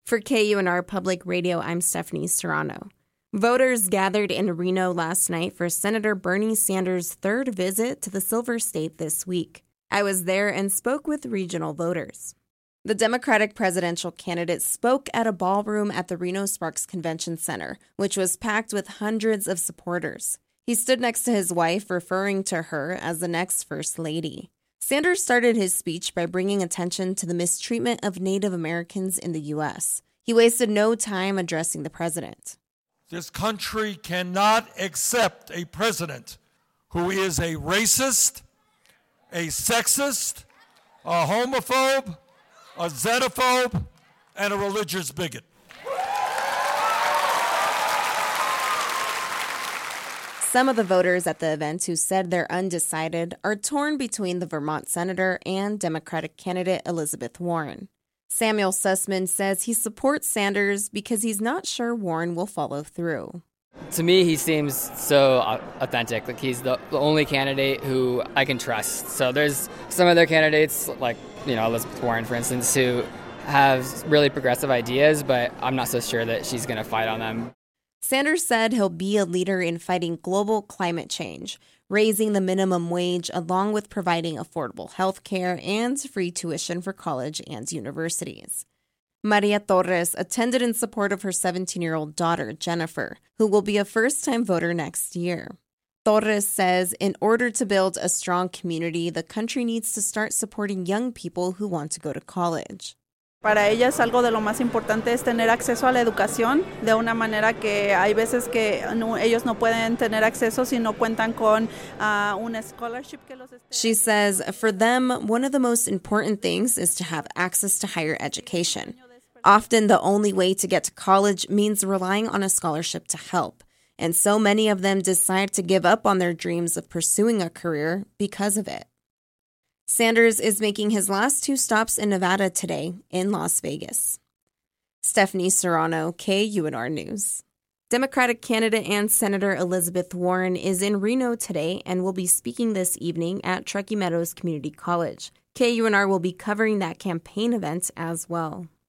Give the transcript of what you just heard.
For KUNR Public Radio, I'm Stephanie Serrano. Voters gathered in Reno last night for Senator Bernie Sanders' third visit to the Silver State this week. I was there and spoke with regional voters. The Democratic presidential candidate spoke at a ballroom at the Reno Sparks Convention Center, which was packed with hundreds of supporters. He stood next to his wife, referring to her as the next First Lady. Sanders started his speech by bringing attention to the mistreatment of Native Americans in the U.S. He wasted no time addressing the president. This country cannot accept a president who is a racist, a sexist, a homophobe, a xenophobe, and a religious bigot. Some of the voters at the event who said they're undecided are torn between the Vermont senator and Democratic candidate Elizabeth Warren. Samuel Sussman says he supports Sanders because he's not sure Warren will follow through. To me, he seems so authentic. Like he's the only candidate who I can trust. So there's some other candidates, like Elizabeth Warren, for instance, who have really progressive ideas, but I'm not so sure that she's going to fight on them. Sanders said he'll be a leader in fighting global climate change, raising the minimum wage along with providing affordable health care and free tuition for college and universities. Maria Torres attended in support of her 17-year-old daughter, Jennifer, who will be a first-time voter next year. Torres says in order to build a strong community, the country needs to start supporting young people who want to go to college. Para ellas algo de lo más importante es tener acceso a la educación de una manera que hay veces que ellos no pueden tener acceso si no cuentan con un scholarship que los She says for them, one of the most important things is to have access to higher education. Often the only way to get to college means relying on a scholarship to help, and so many of them decide to give up on their dreams of pursuing a career because of it. Sanders is making his last 2 stops in Nevada today in Las Vegas. Stephanie Serrano, KUNR News. Democratic candidate and Senator Elizabeth Warren is in Reno today and will be speaking this evening at Truckee Meadows Community College. KUNR will be covering that campaign event as well.